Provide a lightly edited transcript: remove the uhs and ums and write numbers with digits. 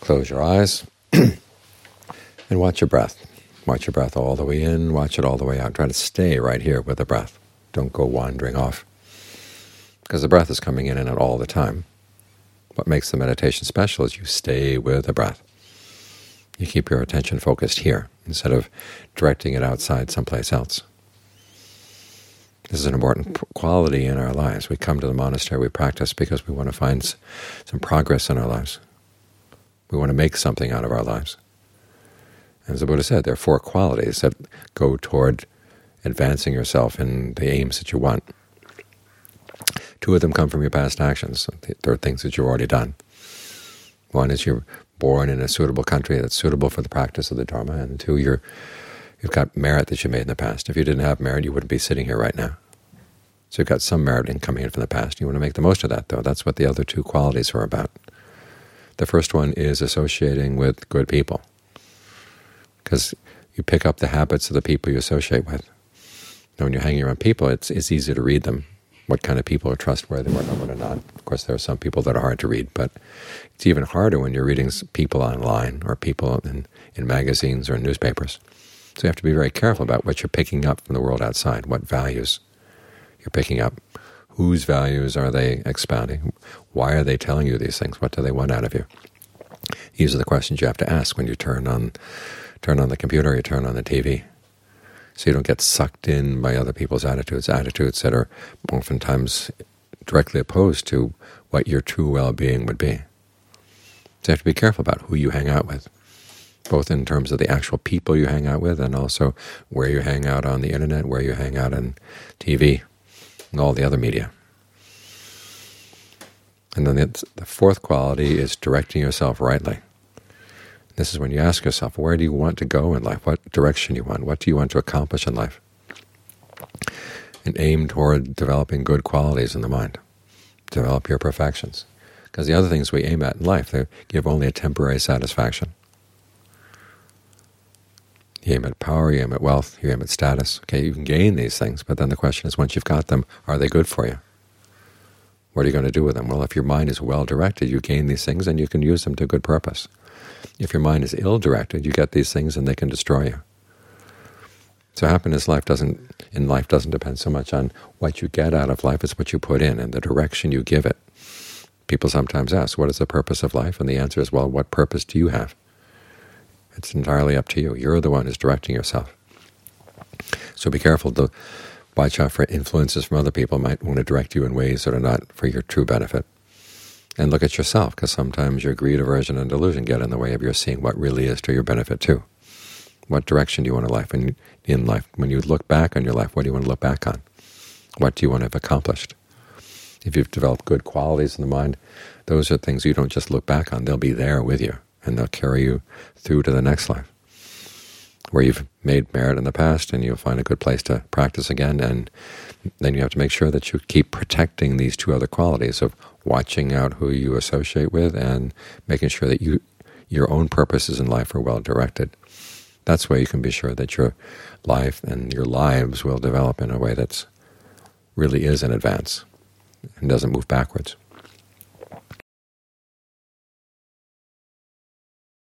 Close your eyes and watch your breath. Watch your breath all the way in, watch it all the way out. Try to stay right here with the breath. Don't go wandering off, because the breath is coming in and out all the time. What makes the meditation special is you stay with the breath. You keep your attention focused here instead of directing it outside someplace else. This is an important quality in our lives. We come to the monastery, we practice because we want to find some progress in our lives. We want to make something out of our lives. As the Buddha said, there are 4 qualities that go toward advancing yourself in the aims that you want. 2 of them come from your past actions. There are things that you've already done. One is you're born in a suitable country that's suitable for the practice of the Dharma, and 2, you've got merit that you made in the past. If you didn't have merit, you wouldn't be sitting here right now. So you've got some merit in coming in from the past. You want to make the most of that, though. That's what the other 2 qualities are about. The first one is associating with good people, because you pick up the habits of the people you associate with. Now, when you're hanging around people, it's easy to read them, what kind of people are trustworthy, what are not. Of course, there are some people that are hard to read, but it's even harder when you're reading people online or people in magazines or in newspapers. So you have to be very careful about what you're picking up from the world outside, what values you're picking up. Whose values are they expounding? Why are they telling you these things? What do they want out of you? These are the questions you have to ask when you turn on the computer, you turn on the TV, so you don't get sucked in by other people's attitudes that are oftentimes directly opposed to what your true well-being would be. So you have to be careful about who you hang out with, both in terms of the actual people you hang out with and also where you hang out on the Internet, where you hang out on TV, and all the other media. And then the 4th quality is directing yourself rightly. This is when you ask yourself, where do you want to go in life? What direction you want? What do you want to accomplish in life? And aim toward developing good qualities in the mind. Develop your perfections. Because the other things we aim at in life, they give only a temporary satisfaction. You aim at power, you aim at wealth, you aim at status. Okay, you can gain these things, but then the question is, once you've got them, are they good for you? What are you going to do with them? Well, if your mind is well-directed, you gain these things and you can use them to good purpose. If your mind is ill-directed, you get these things and they can destroy you. So happiness in life doesn't depend so much on what you get out of life, it's what you put in and the direction you give it. People sometimes ask, what is the purpose of life? And the answer is, well, what purpose do you have? It's entirely up to you. You're the one who's directing yourself. So be careful to watch out for influences from other people might want to direct you in ways that are not for your true benefit. And look at yourself, because sometimes your greed, aversion, and delusion get in the way of your seeing what really is to your benefit too. What direction do you want in life? When you look back on your life, what do you want to look back on? What do you want to have accomplished? If you've developed good qualities in the mind, those are things you don't just look back on. They'll be there with you, and they'll carry you through to the next life, where you've made merit in the past, and you'll find a good place to practice again. And then you have to make sure that you keep protecting these 2 other qualities of watching out who you associate with and making sure that your own purposes in life are well directed. That's why you can be sure that your life and your lives will develop in a way that really is an advance and doesn't move backwards.